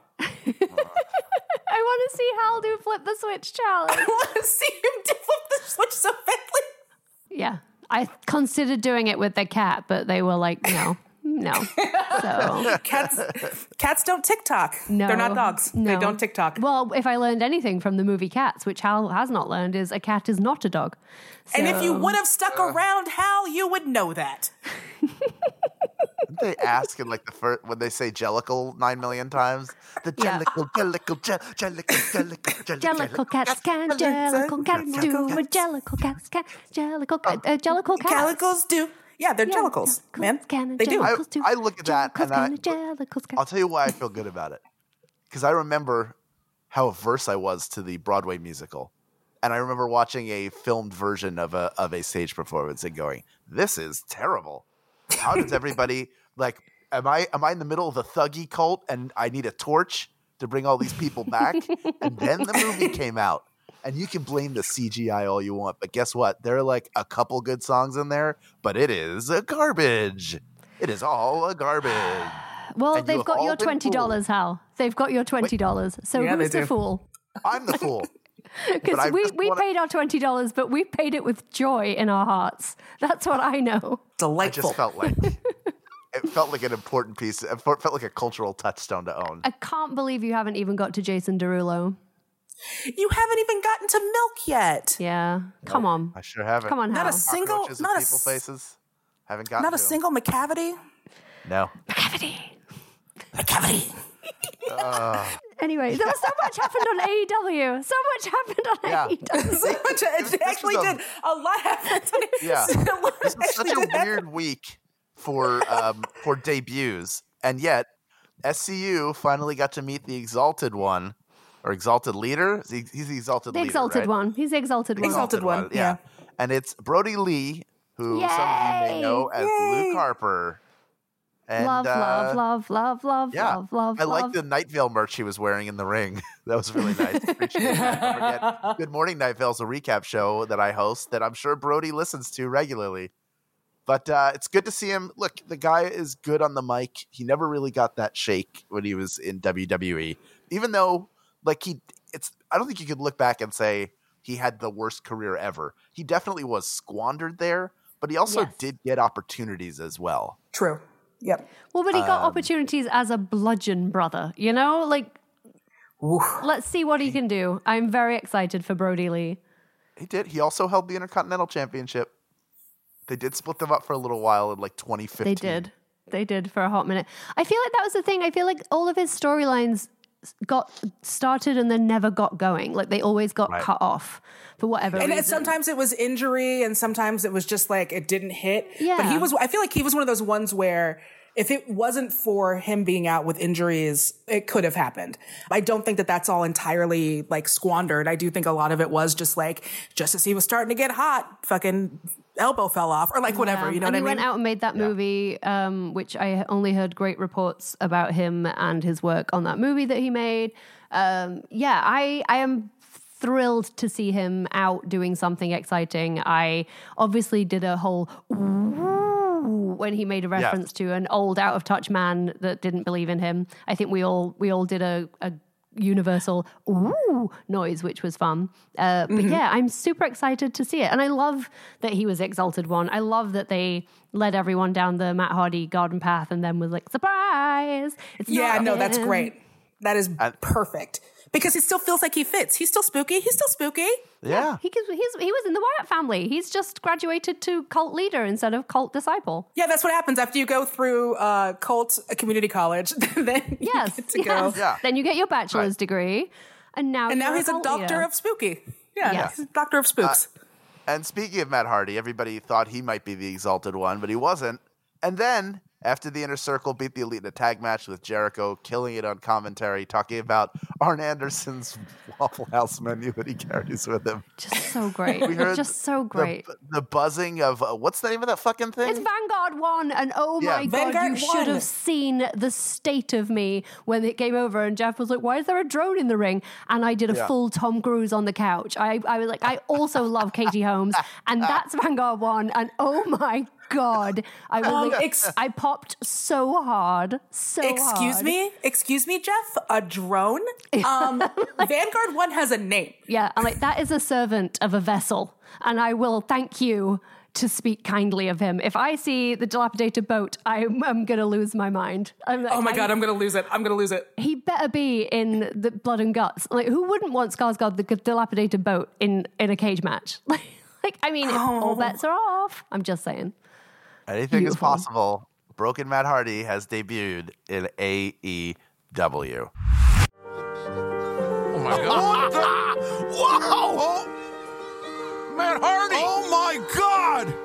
I want to see Hal do flip the switch challenge. I want to see him do flip the switch so badly. Yeah, I considered doing it with the cat, but they were like, no, no. So Cats, cats don't TikTok. no, They're not dogs. No. They don't TikTok. Well, if I learned anything from the movie Cats, which Hal has not learned, is a cat is not a dog. And if you So- would have stuck around, Hal, you would know that. Didn't they ask in like the first when they say Jellicle nine million times? The Yeah. Jellicle, Jellicle, Jell- Jellicle, Jellicle, Jellicle cats can, Jellicle cats do, a Jellicle cats can, Jellicle, uh, Jellicle cats. Calicles do. Yeah, they're Yeah, jellicles, man. Can, They do. I, Jellicles do. I look at that Jellicles and I, can, Jellicles can. I'll tell you why I feel good about it. Because I remember how averse I was to the Broadway musical. And I remember watching a filmed version of a of a stage performance and going, "This is terrible. How does everybody like? Am I am I in the middle of a thuggy cult and I need a torch to bring all these people back?" And then the movie came out, and you can blame the C G I all you want, but guess what? There are like a couple good songs in there, but it is a garbage. It is all a garbage. Well, and you they've have got all your been twenty dollars, Hal. They've got your twenty dollars. So Yeah, who's they the do. fool? I'm the fool. But Because I we, just we wanna- paid our twenty dollars, but we paid it with joy in our hearts. That's what I know. I Delightful. just felt like it felt like an important piece. It felt like a cultural touchstone to own. I can't believe you haven't even got to Jason Derulo. You haven't even gotten to Milk yet. Yeah. Come on. I sure haven't. Come on, Not Hal. a single, Cockroaches with not a, people s- faces. Haven't gotten not a to 'em. single McCavity. No. Cavity. McCavity. Anyway, there was so much happened on A E W. So much happened on Yeah. A E W. So much, it actually was a- did. A lot happened. Yeah. A lot This was such actually a did happen. weird week for um, for debuts, and yet S C U finally got to meet the Exalted One, or Exalted Leader. He's the he's the Exalted The Leader, exalted right? one. He's the exalted one. Exalted one, yeah. And it's Brody Lee, who some of you may Yay! know as Luke Harper. And, love, uh, love, love, love, love, Yeah, love, love, I like love. the Night Vale merch he was wearing in the ring. That was really nice. Appreciate that. Don't forget, Good Morning Night Vale's a recap show that I host that I'm sure Brody listens to regularly. But uh, it's good to see him. Look, the guy is good on the mic. He never really got that shake when he was in W W E, even though, like he, it's. I don't think you could look back and say he had the worst career ever. He definitely was squandered there, but he also Yes. did get opportunities as well. True. Yep. Well, but he got Um, opportunities as a bludgeon brother, you know? Like, let's see what he can do. I'm very excited for Brody Lee. He did. He also held the Intercontinental Championship. They did split them up for a little while in like twenty fifteen. They did. They did for a hot minute. I feel like that was the thing. I feel like all of his storylines got started and then never got going. Like they always got Right. cut off for whatever And reason. it, sometimes it was injury, and sometimes it was just like it didn't hit. Yeah. But he was. I feel like he was one of those ones where If it wasn't for him being out with injuries, it could have happened. I don't think that that's all entirely like squandered. I do think a lot of it was just like, just as he was starting to get hot, fucking elbow fell off or like whatever, Yeah. you know and what I he mean? went out and made that movie, um, which I only heard great reports about him and his work on that movie that he made. Um, yeah, I, I am thrilled to see him out doing something exciting. I obviously did a whole ooh when he made a reference Yeah. to an old out of touch man that didn't believe in him. I think we all we all did a, a universal ooh noise, which was fun. Uh, but Mm-hmm. yeah, I'm super excited to see it. And I love that he was Exalted One. I love that they led everyone down the Matt Hardy garden path and then was like, surprise! It's Yeah, not no, that's him. great. That is perfect. Because he still feels like he fits. He's still spooky. He's still spooky. Yeah. He, he's, he was in the Wyatt family. He's just graduated to cult leader instead of cult disciple. Yeah, that's what happens after you go through uh, cult uh, community college. Then you Yes, get to yes. go. Yeah. Then you get your bachelor's degree, and now And now you're he's a cult doctor leader. of spooky. Yeah, Yes. he's a doctor of spooks. And speaking of Matt Hardy, everybody thought he might be the Exalted One, but he wasn't. And then, after the Inner Circle beat the Elite in a tag match with Jericho, killing it on commentary, talking about Arn Anderson's Waffle House menu that he carries with him. Just so great. We heard Just so great. The, the buzzing of, uh, what's the name of that fucking thing? It's Vanguard One, and oh Yeah. my god, Vanguard you should one. have seen the state of me when it came over. And Jeff was like, "Why is there a drone in the ring?" And I did a Yeah. full Tom Cruise on the couch. I, I was like, I also love Katie Holmes, and that's Vanguard One. And oh my god, I was Um, like, ex- I popped so hard, so Excuse hard. me? Excuse me, Jeff? A drone? Um, Vanguard One has a name. Yeah, I'm like, that is a servant of a vessel, and I will thank you to speak kindly of him. If I see the dilapidated boat, I'm, I'm going to lose my mind. I'm like, Oh my I- God, I'm going to lose it. I'm going to lose it. He better be in the blood and guts. Like, who wouldn't want Skarsgård, the dilapidated boat, in, in a cage match? Like, like I mean, if all Oh. bets are off. I'm just saying. Anything is Beautiful. possible. Broken Matt Hardy has debuted in A E W. Oh my god. Whoa! Matt Hardy! Oh my God!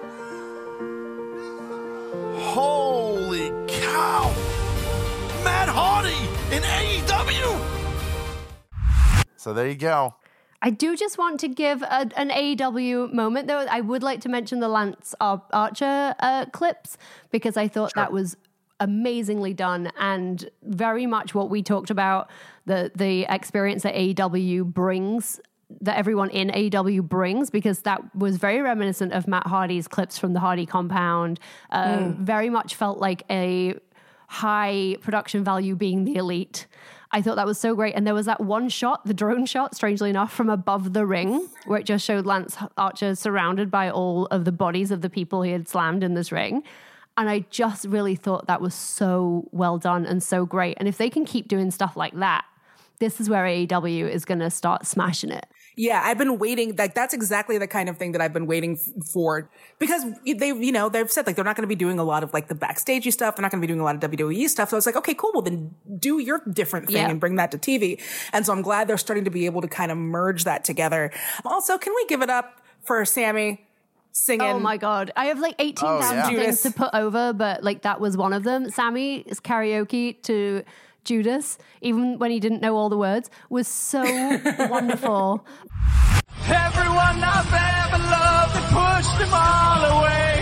Holy cow! Matt Hardy in A E W! So there you go. I do just want to give a, an A E W moment, though. I would like to mention the Lance Ar- Archer uh, clips because I thought that was amazingly done and very much what we talked about, the the experience that A E W brings, that everyone in A E W brings, because that was very reminiscent of Matt Hardy's clips from the Hardy compound. Uh, Very much felt like a high production value being the Elite. I thought that was so great. And there was that one shot, the drone shot, strangely enough, from above the ring, where it just showed Lance Archer surrounded by all of the bodies of the people he had slammed in this ring. And I just really thought that was so well done and so great. And if they can keep doing stuff like that, this is where A E W is going to start smashing it. Yeah, I've been waiting. Like, that's exactly the kind of thing that I've been waiting f- for, because they, you know, they've said like they're not going to be doing a lot of like the backstagey stuff. They're not going to be doing a lot of W W E stuff. So it's like, okay, cool. Well, then do your different thing Yeah. and bring that to T V. And so I'm glad they're starting to be able to kind of merge that together. Also, can we give it up for Sammy singing? Oh my God. I have like eighteen thousand Oh, yeah. things Judas. to put over, but like that was one of them. Sammy's karaoke to Judas, even when he didn't know all the words, was so wonderful. Everyone I've ever loved and pushed them all away.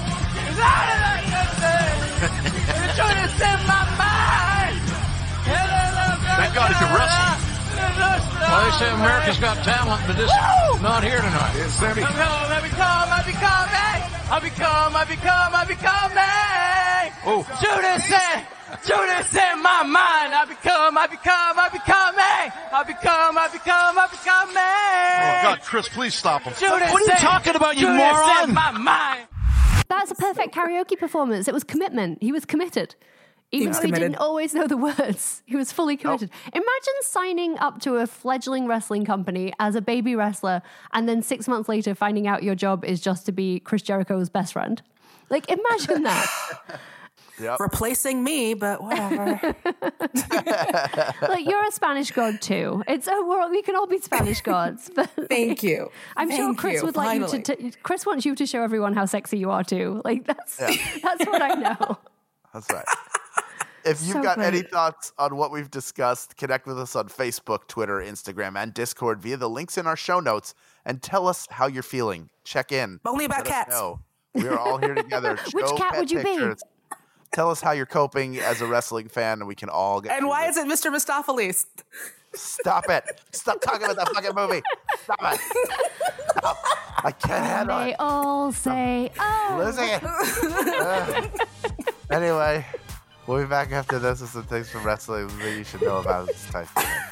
It's just in my mind. Thank God he can wrestle. Well, they say America's Got Talent, but this is not here tonight. It's Sammy. I become, I become, I become, I become, I become, I become, Oh. Judas in, Judas in my mind. I become, I become, I become, I become, I become, I become, Oh, God, Chris, please stop him. Judas What are you in- talking about, you Judas moron? in my mind. That's a perfect karaoke performance. It was commitment. He was committed. Even was though he committed. didn't always know the words, he was fully committed. Imagine signing up to a fledgling wrestling company as a baby wrestler and then six months later finding out your job is just to be Chris Jericho's best friend. Like, imagine that. Yep. Replacing me, but whatever. Like, you're a Spanish god too. It's a world, we can all be Spanish gods. But Thank you. I'm sure Thank Chris you, would like finally. you to, to. Chris wants you to show everyone how sexy you are too. Like that's Yeah. that's what I know. That's right. If you've So got great. any thoughts on what we've discussed, connect with us on Facebook, Twitter, Instagram, and Discord via the links in our show notes, and tell us how you're feeling. Check in. Only about Let us cats. know. We are all here together. Which Show cat pet would you be? pictures. Tell us how you're coping as a wrestling fan, and we can all get. And through why this. is it Mister Mistopheles? Stop it! Stop talking about that fucking movie. Stop it! Stop. I can't handle They it. all say, oh. Lizzie. Uh, anyway, we'll be back after this with some things from wrestling that you should know about. It's time.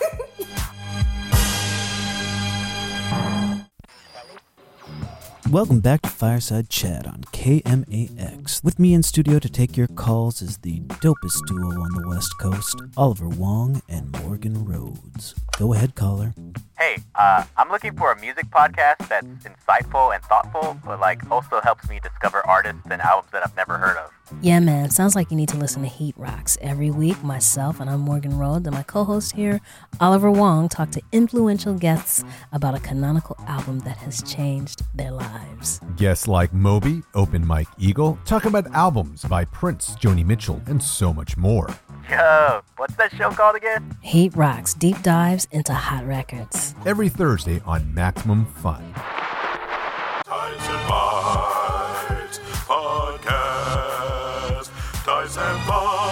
Welcome back to Fireside Chat on K M A X. With me in studio to take your calls is the dopest duo on the West Coast, Oliver Wong and Morgan Rhodes. Go ahead, caller. Hey, uh, I'm looking for a music podcast that's insightful and thoughtful, but like also helps me discover artists and albums that I've never heard of. Yeah, man. Sounds like you need to listen to Heat Rocks. Every week, myself, and I'm Morgan Rhodes, and my co-host here, Oliver Wong, talk to influential guests about a canonical album that has changed their lives. Guests like Moby, Open Mike Eagle, talk about albums by Prince, Joni Mitchell, and so much more. Yo, what's that show called again? Heat Rocks, deep dives into hot records. Every Thursday on Maximum Fun. Tyson Bites Podcast. Tyson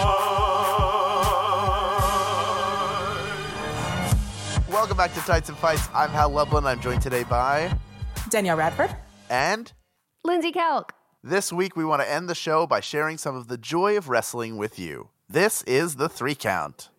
Bites. Welcome back to Tights and Fights. I'm Hal Lublin. I'm joined today by Danielle Radford and Lindsay Kelk. This week we want to end the show by sharing some of the joy of wrestling with you. This is the three count.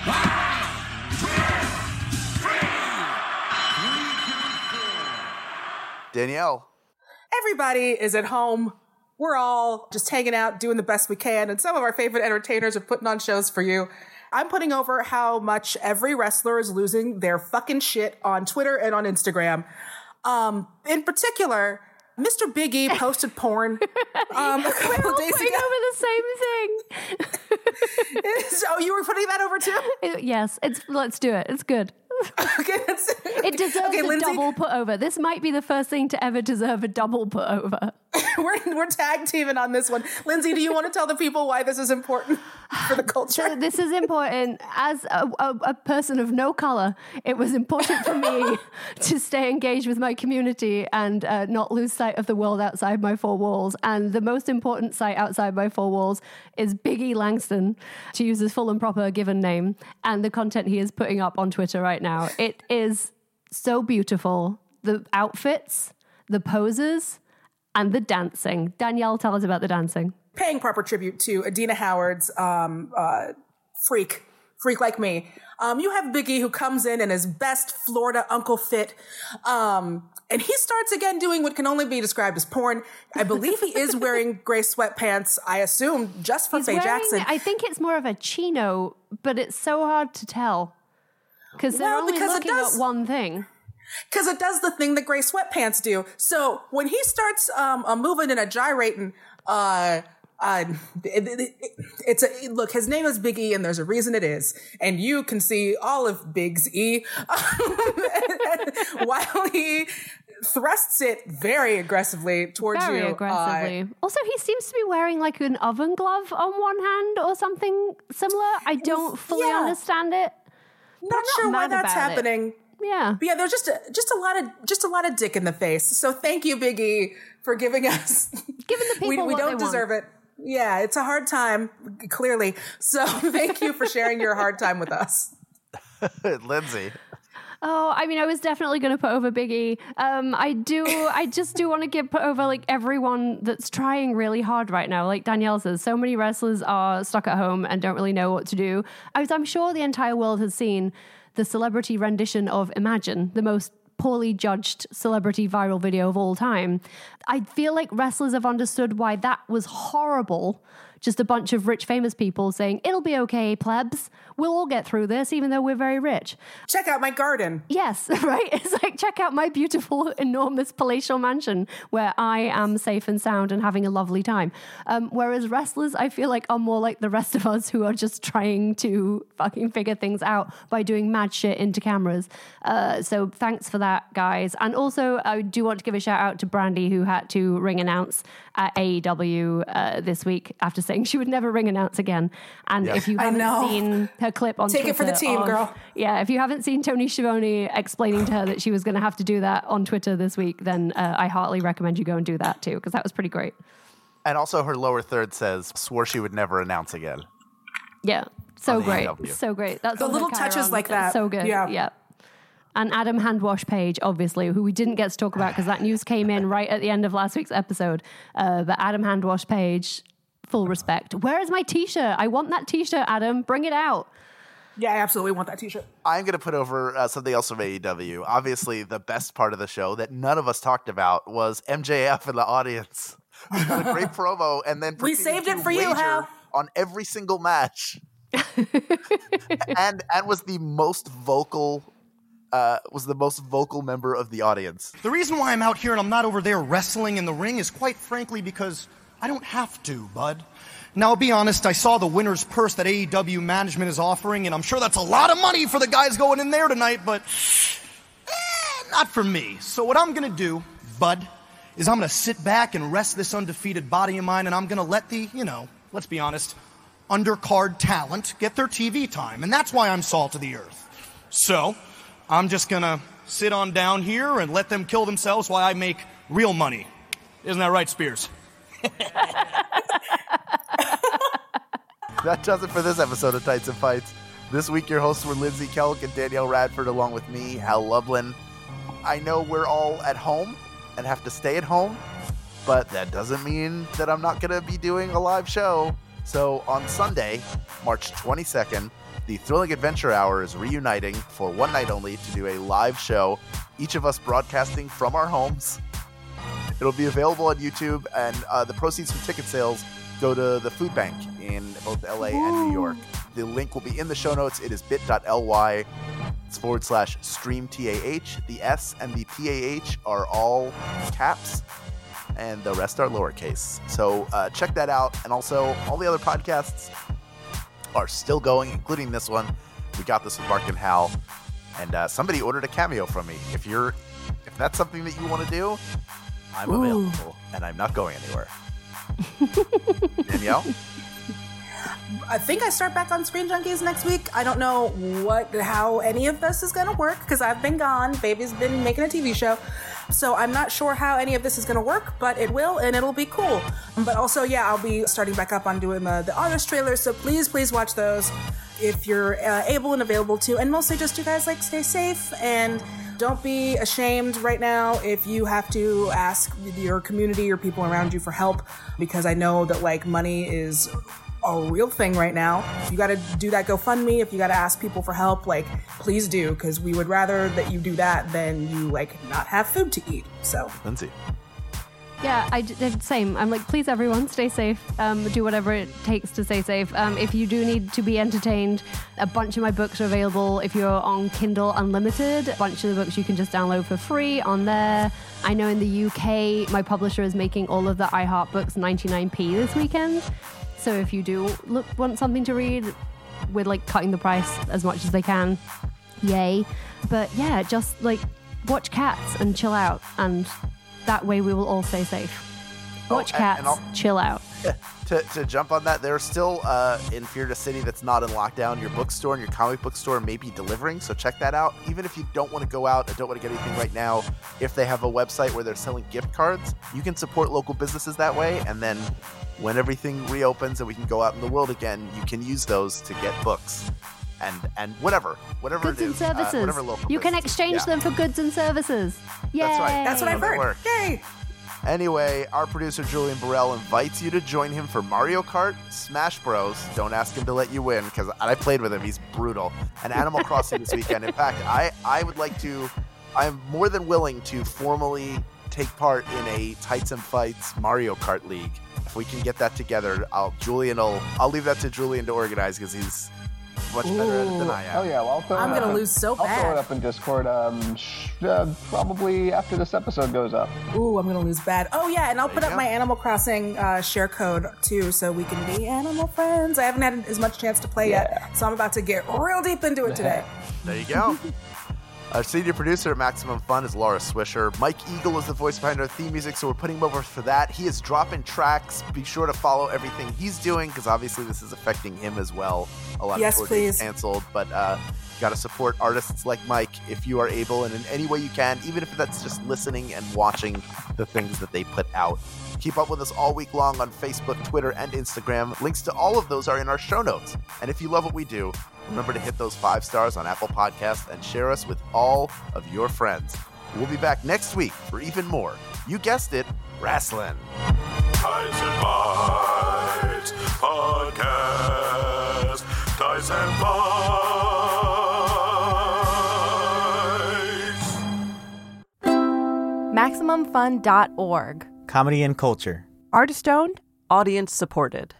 Danielle. Everybody is at home. We're all just hanging out, doing the best we can, and some of our favorite entertainers are putting on shows for you. I'm putting over how much every wrestler is losing their fucking shit on Twitter and on Instagram. Um, in particular, Mister Big E posted porn um, a couple We're all of days putting ago. over the same thing. Oh, you were putting that over too? It- yes, it's let's do it. It's good. Okay, that's, It deserves okay, a Lindsay, double put over. This might be the first thing to ever deserve a double put over. we're, we're tag teaming on this one. Lindsay, do you want to tell the people why this is important for the culture? So this is important. As a, a, a person of no color, it was important for me to stay engaged with my community and uh, not lose sight of the world outside my four walls. And the most important sight outside my four walls is Big E Langston, to use his full and proper given name, and the content he is putting up on Twitter right now. It is so beautiful. The outfits, the poses, and the dancing. Danielle, tell us about the dancing. Paying proper tribute to Adina Howard's um, uh, freak, freak like me. Um, you have Big E who comes in in his best Florida Uncle fit, um, and he starts again doing what can only be described as porn. I believe he is wearing gray sweatpants, I assume, just for He's Faye wearing- Jackson. I think it's more of a chino, but it's so hard to tell because they're Well, only because it looking does- at one thing. Because it does the thing that gray sweatpants do. So when he starts um, uh, moving and a gyrating, uh, uh, it, it, it, it's a look. His name is Big E, and there's a reason it is. And you can see all of Big's E while he thrusts it very aggressively towards Very you. aggressively. Uh, also, he seems to be wearing like an oven glove on one hand or something similar. I don't fully Yeah. understand it. but not I'm sure why mad that's about it. happening. Yeah. But yeah, there's just a, just a lot of just a lot of dick in the face. So thank you, Big E, for giving us giving the people we, we what don't they deserve want. it. Yeah, it's a hard time, clearly. So thank you for sharing your hard time with us. Lindsay. Oh, I mean, I was definitely going to put over Big E. Um, I do, I just do want to give put over like everyone that's trying really hard right now. Like Danielle says, so many wrestlers are stuck at home and don't really know what to do. I was, I'm sure the entire world has seen the celebrity rendition of Imagine, the most poorly judged celebrity viral video of all time. I feel like wrestlers have understood why that was horrible. Just a bunch of rich, famous people saying, it'll be okay, plebs. We'll all get through this, even though we're very rich. Check out my garden. Yes, right? It's like, check out my beautiful, enormous palatial mansion where I am safe and sound and having a lovely time. Um, whereas wrestlers, I feel like, are more like the rest of us who are just trying to fucking figure things out by doing mad shit into cameras. Uh, so thanks for that, guys. And also, I do want to give a shout out to Brandy, who had to ring announce at A E W uh, this week after saying she would never ring announce again. And Yeah. if you I haven't know. seen her clip on Take it for Twitter the team, of- girl. Yeah, if you haven't seen Tony Schiavone explaining to her that she was going to have to do that on Twitter this week, then uh, I heartily recommend you go and do that too, because that was pretty great. And also her lower third says, swore she would never announce again. Yeah, so On the great, A E W. so great. That's The on her little touches Chiron. like That's that. so good. Yeah. yeah. And Adam Handwash Page, obviously, who we didn't get to talk about because that news came in right at the end of last week's episode. Uh, but Adam Handwash Page, full respect. Where is my T-shirt? I want that T-shirt, Adam. Bring it out. Yeah, I absolutely want that T-shirt. I'm going to put over uh, something else from A E W. Obviously, the best part of the show that none of us talked about was M J F in the audience. We got a great promo, and then We proceeded saved it to for you, wager Hal. on every single match, and and was the most vocal. Uh, was the most vocal member of the audience. The reason why I'm out here and I'm not over there wrestling in the ring is quite frankly because I don't have to, bud. Now, I'll be honest, I saw the winner's purse that A E W management is offering, and I'm sure that's a lot of money for the guys going in there tonight, but eh, not for me. So what I'm going to do, bud, is I'm going to sit back and rest this undefeated body of mine, and I'm going to let the, you know, let's be honest, undercard talent get their T V time, and that's why I'm salt of the earth. So I'm just going to sit on down here and let them kill themselves while I make real money. Isn't that right, Spears? That does it for this episode of Tights and Fights. This week, your hosts were Lindsay Kelk and Danielle Radford, along with me, Hal Lublin. I know we're all at home and have to stay at home, but that doesn't mean that I'm not going to be doing a live show. So on Sunday, March twenty-second, the Thrilling Adventure Hour is reuniting for one night only to do a live show, each of us broadcasting from our homes. It'll be available on YouTube, and uh, the proceeds from ticket sales go to the food bank in both L A and New York. The link will be in the show notes. It is bit.ly it's forward slash stream T A H. The S and the P A H are all caps, and the rest are lowercase. So uh, check that out. And also, all the other podcasts are still going, including this one. We got this with Mark and Hal, and uh, somebody ordered a cameo from me. If you're, if that's something that you want to do, I'm Ooh. available, and I'm not going anywhere. Danielle? I think I start back on Screen Junkies next week. I don't know what, how any of this is going to work because I've been gone. Baby's been making a T V show. So I'm not sure how any of this is going to work, but it will, and it'll be cool. But also, yeah, I'll be starting back up on doing the, the August trailers. So please, please watch those if you're uh, able and available to. And mostly just you guys, like, stay safe and don't be ashamed right now if you have to ask your community or people around you for help, because I know that, like, money is a real thing right now. If you got to do that GoFundMe, if you got to ask people for help, like, please do, because we would rather that you do that than you, like, not have food to eat. So, Lindsay. Yeah, I did same. I'm like, please, everyone, stay safe. Um, do whatever it takes to stay safe. Um, if you do need to be entertained, a bunch of my books are available. If you're on Kindle Unlimited, a bunch of the books you can just download for free on there. I know in the U K, my publisher is making all of the iHeart books ninety-nine p this weekend. So if you do look want something to read, we're like cutting the price as much as they can. Yay. But yeah, just like watch Cats and chill out, and that way we will all stay safe. Watch Oh, and- Cats, and I'll- chill out. To, to jump on that, there's still uh, in Fear to City that's not in lockdown. Your bookstore and your comic book store may be delivering, so check that out. Even if you don't want to go out and don't want to get anything right now, if they have a website where they're selling gift cards, you can support local businesses that way. And then when everything reopens and we can go out in the world again, you can use those to get books and and whatever, whatever Goods it and is, uh, services. whatever local you can business. exchange Yeah. them for goods and services. Yay! That's right. That's what I've How they heard. work. Yay! Anyway, our producer Julian Burrell invites you to join him for Mario Kart, Smash Bros. Don't ask him to let you win, because I played with him. He's brutal. And Animal Crossing this weekend. In fact, I, I would like to, I'm more than willing to formally take part in a Tights and Fights Mario Kart League. If we can get that together, I'll Julian will, I'll leave that to Julian to organize, because he's much better at it than I am. Oh yeah, well, I'll throw I'm it gonna up. lose so I'll throw bad. it up in Discord. Um, sh- uh, probably after this episode goes up. Ooh, I'm gonna lose bad. Oh yeah, and I'll put you up go. my Animal Crossing uh, share code too, so we can be animal friends. I haven't had as much chance to play yet, so I'm about to get real deep into it today. There you go. Our senior producer at Maximum Fun is Laura Swisher. Mike Eagle is the voice behind our theme music, so we're putting him over for that. He is dropping tracks. Be sure to follow everything he's doing, because obviously this is affecting him as well. A lot Yes, of tours please. canceled, but uh, you got to support artists like Mike if you are able, and in any way you can, even if that's just listening and watching the things that they put out. Keep up with us all week long on Facebook, Twitter, and Instagram. Links to all of those are in our show notes. And if you love what we do, remember to hit those five stars on Apple Podcasts and share us with all of your friends. We'll be back next week for even more. You guessed it, wrestling. Tyson Bites Podcast. Tyson Bites. Maximum Fun dot org. Comedy and culture. Artist owned, audience supported.